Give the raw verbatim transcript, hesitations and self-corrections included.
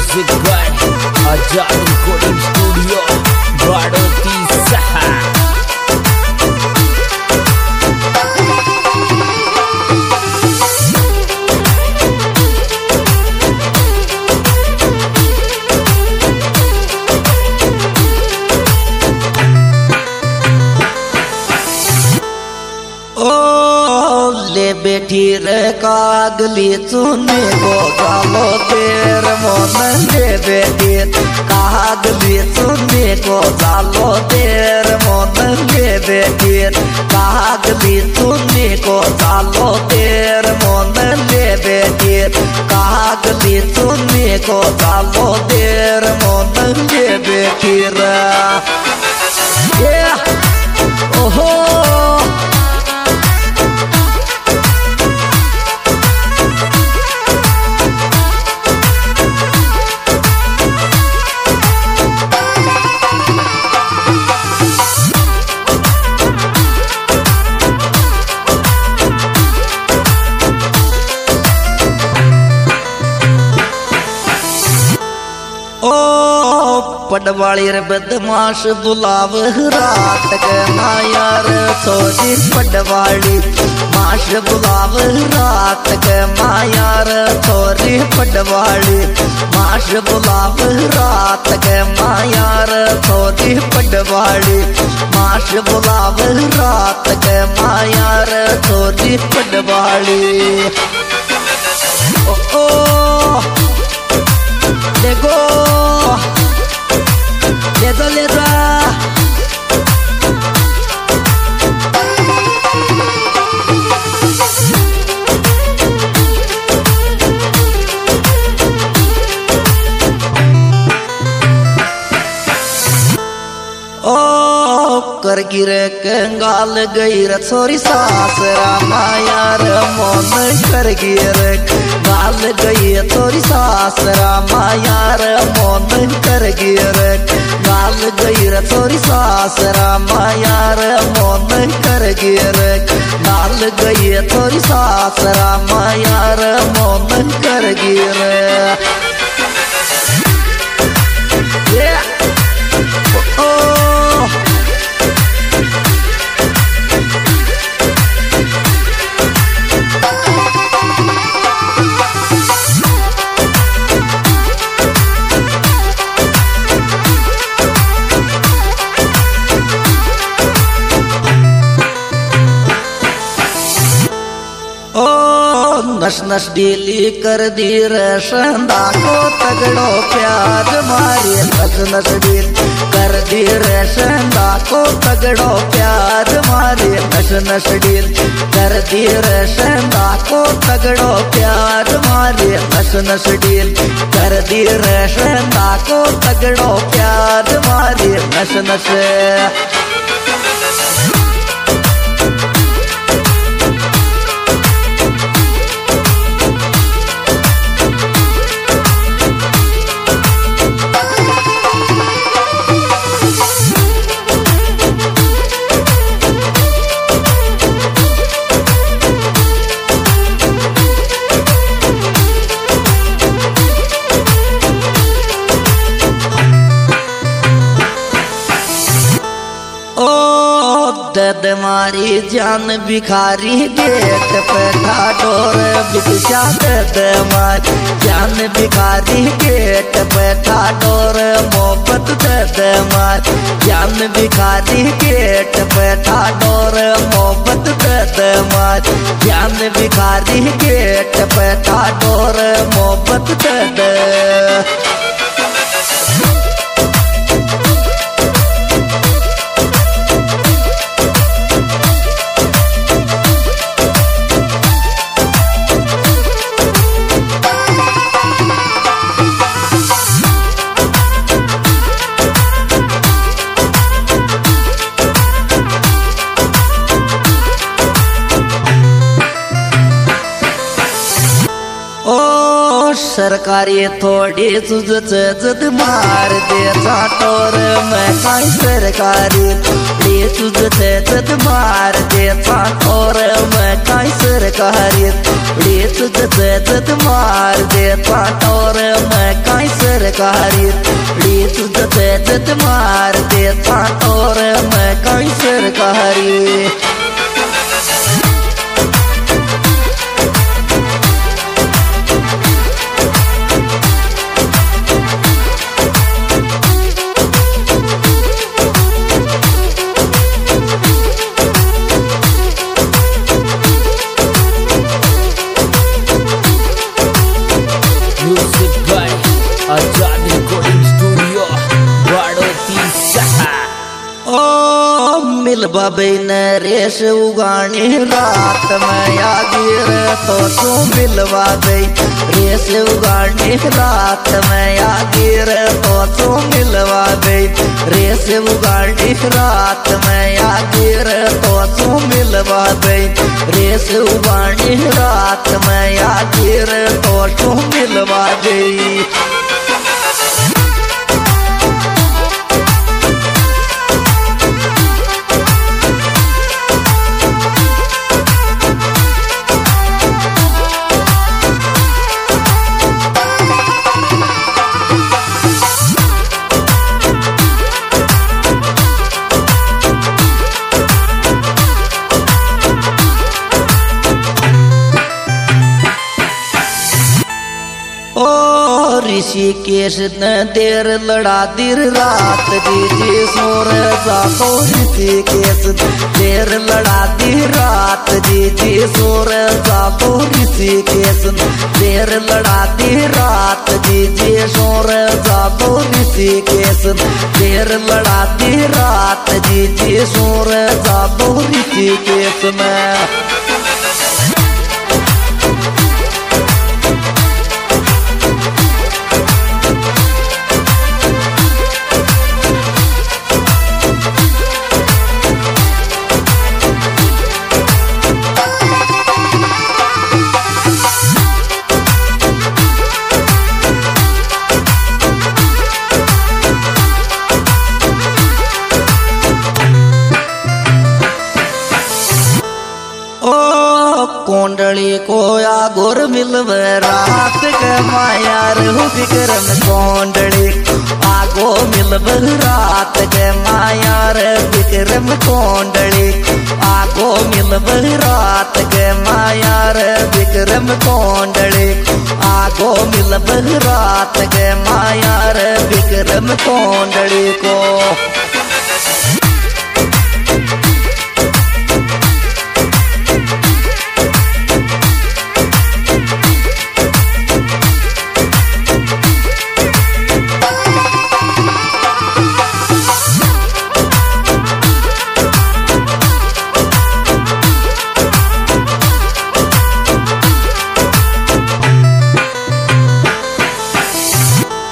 Music by Azad recording studio Baroti सहा। बेटी रे कागली चुने को गालो तेर मन ले बेटी कागली चुने को गालो तेर मन ले बेटी कागली चुने को गालो तेर मन ले बेटी कागली चुने को गालो तेर मन ले बेटी रे ओहो पडवाली रे बदमाश बुलाव रात के मायार छोरी पडवाली माश बुलाव रात के मायार छोरी पडवाली माश बुलाव रात के मायार छोरी पडवाली माश बुलाव रात के मायार छोरी पडवाली ओ ओ देखो लेता लेता कर गिरे कंगाल गई रे छोरी सासरा मायार मन कर गिरे गाल गई छोरी सासरा मायार मन कर गिरे गाल गई रे छोरी सासरा मायार मन कर गिरे गाल गई छोरी सासरा मायार मन कर गिरे नश नश डीली कर दी रे शंदा को तगड़ो प्यार मारे नश नश डील कर दी रे शंदा को तगड़ो प्यार मारे नश नश डील कर दी रे शंदा को तगड़ो प्यार मारे नश नश डील कर दी रे शंदा को तगड़ो प्यार मारे नश नश दद मारी जान भिखारी गेट पे ठाडोर भिक्षा दद मारी जान भिखारी गेट पे ठाडोर मोहब्बत दद मारी जान भिखारी गेट पे ठाडोर मोहब्बत दद मारी जान भिखारी गेट पे ठाडोर मोहब्बत दद सरकारी थोड़ी तुझच जद मार दे चाटोर मैं काय सरकारी रे तुझच जद मार दे चाटोर मैं काय सरकारी रे तुझच जद मार दे चाटोर मैं काय सर सरकारी डी तुझ तेजत मार देता और मैं कहीं सरकारी Music by Ajad Recording Studio Badooti Saha ओ मिलबा बिन रेश उगानी रात में आगिर तो तू मिलवा गई रेश उगानी रात में आगिर तो तू मिलवा गई रेश उगानी रात में आगिर तो तू मिलवा गई रेश उगानी रात में आगिर तो तू मिलवा गई ऋषिकेश न देर लड़ा दिर रात दीजी सोर जातो ऋषिकेश देर लड़ा दी रात दीजी सोर जातो ऋषिकेश देर लड़ा दी रात दीजी सोर जातो ऋषिकेश देर लड़ा दी रात दीजी सोर जातो ऋषिकेश में कोंडली को आगोर मिलव रात के मायार विक्रम कोंडली आगो मिलव रात के मायार विक्रम कोंडली आगो मिलव रात के मायार विक्रम कोंडली आगो मिलव रात के मायार विक्रम कोंडली को